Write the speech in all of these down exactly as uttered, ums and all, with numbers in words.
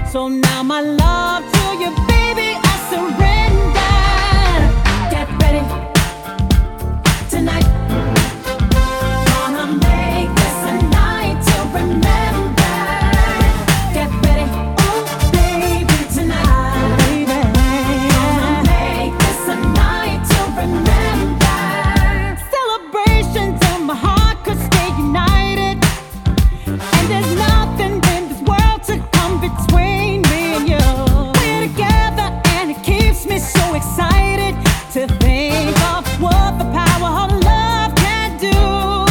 So now my love to you, baby, I surrender. Get ready tonight. Gonna make this a night to remember. Get ready, oh baby, tonight. Baby. Gonna make this a night to remember. Celebration till my heart could stay united. And there's nothing in this world to come between me and you. We're together and it keeps me so excited to think of what the power of love can do.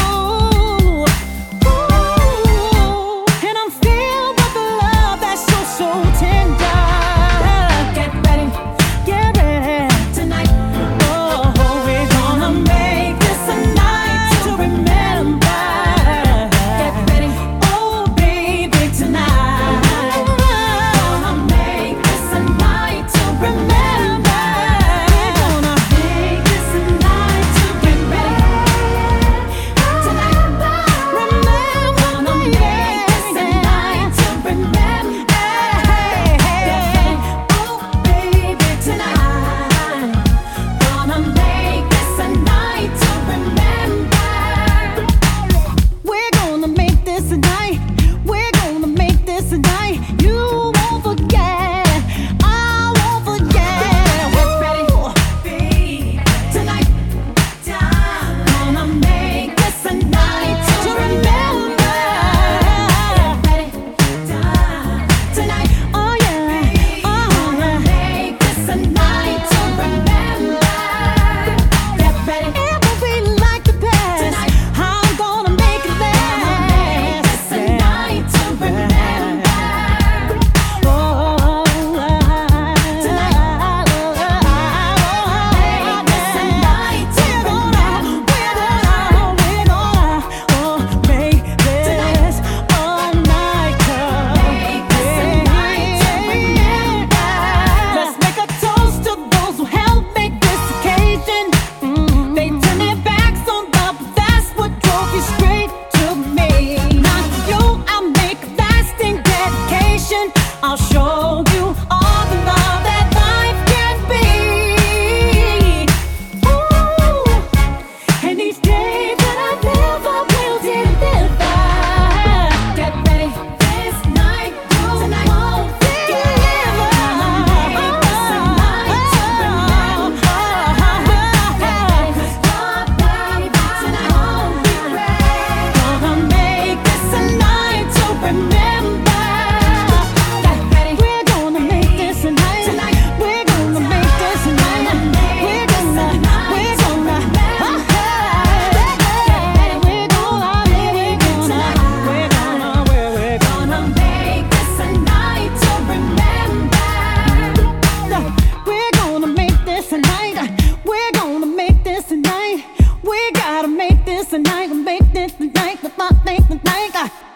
Ooh, and I'm filled with the love that's so, so tender. Get ready, get ready tonight. Oh, we're gonna make this a night to remember. Get ready, oh baby, tonight. Gonna make this a night to remember. We're gonna make this a night to get ready tonight. Remember, gonna make this a night to remember. Get ready, oh baby, tonight. Gonna make this a night to remember. We're gonna make this a night. We're gonna make this a night. You won't forget. I won't forget. We're ready, baby, tonight. Gonna make this a night to remember. Get ready, tonight. Oh yeah, oh yeah. Make this a night to remember. Get ready. It will be like the past. Tonight. I'm gonna make it last. This a night to remember. Oh, tonight. Make this a night to remember. We're gonna, we're gonna, oh, make this a night to remember. Let's make a toast to those who helped make this occasion. They turned their backs on love, but that's what drove you straight to me. Now to you, I'll make a lasting dedication. I'll show you all the love that life can be. Ooh, and each day that I live, I will deliver. Get ready, this night you won't forget. Make this a night to remember. Cause your baby tonight won't be ready. Gonna make this a night to remember. Get ready, we're gonna make this a night. Tonight, we're gonna make this a night. We're gonna, we're gonna, we're gonna, we're gonna, we're gonna, we're gonna make this a night to remember. We're gonna make this a night. We're gonna make this a night. We gotta make this a night. Make this a night. Make this a night.